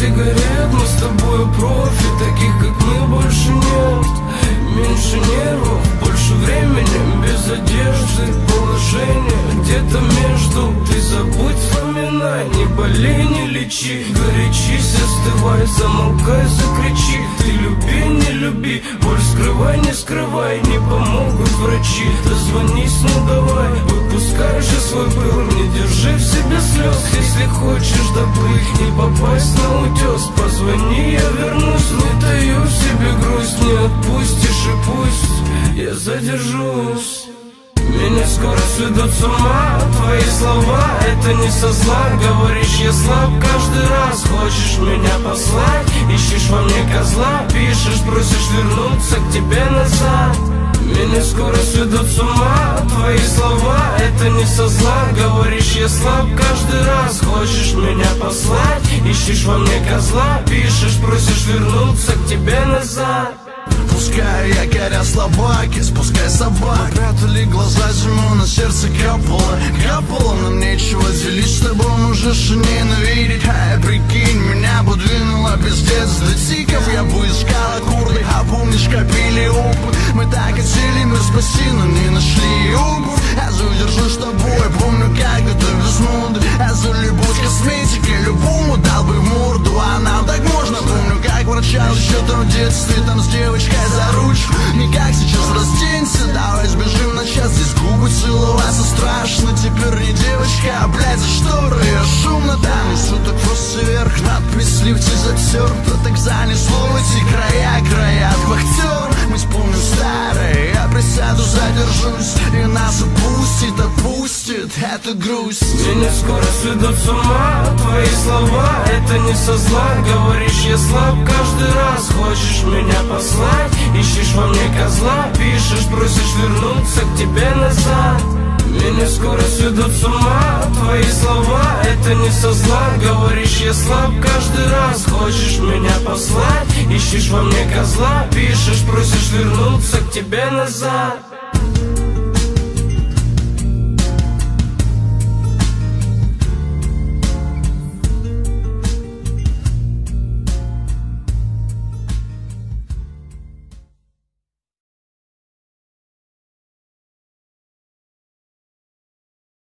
сигарет, мы с тобой профи, таких как мы больше нет. Меньше нервов, больше времени, без одежды, положение где-то между. Ты забудь, вспоминай, не болей, не лечи, горячись, остывай, замолкай, закричи. Ты люби, не люби, боль скрывай, не скрывай, не помогут врачи. Дозвонись, ну давай, выпускай же свой пыл, не держи в себе слез. Если хочешь доплыть, не попасть на утес, позвони, я вернусь, не таю в себе грусть, не отпустишь и пусть я задержусь. Меня скоро сведут с ума твои слова, это не со зла. Говоришь, я слаб каждый раз, хочешь меня послать, ищешь во мне козла, пишешь, просишь вернуться к тебе назад. Меня скоро сведут с ума твои слова, это не со зла. Говоришь, я слаб каждый раз, хочешь меня послать, ищешь во мне козла, пишешь, просишь вернуться к тебе назад. Пускай якоря слабаки, спускай собак. Прятали глаза, зиму на сердце капало. Капало, нам нечего делить с тобой, можешь и ненавидеть. Прикинь, меня бы двинуло пиздец до тиков. Я бы искал аккорды, а помнишь, копили опыт. Мы так хотели, мы спаси, но не нашли обувь. Я задержусь с тобой, помню, как это без моды. А за любовь к косметике любому дал бы в морду. А нам так можно, помню, как врачал еще там в детстве, там с девочкой за ручку. Не как сейчас, разденься, давай сбежим на час. Здесь губы целоваться страшно, теперь не девочка, а блядь, за шторы я шумно там. Несу так просто вверх, надпись в лифте затерта. Так занесло эти края, края от вахтер. Мы вспомним старое, я присяду, задержусь, и нас упустит, отпустит эта грусть. Меня скоро сведут с ума твои слова, это не со зла. Говоришь, я слаб каждый раз, хочешь меня послать, ищешь во мне козла, пишешь, просишь вернуться к тебе назад. Меня скоро сведут с ума твои слова, это не со зла. Говоришь, я слаб каждый раз, хочешь меня послать, ищешь во мне козла, пишешь, просишь вернуться к тебе назад.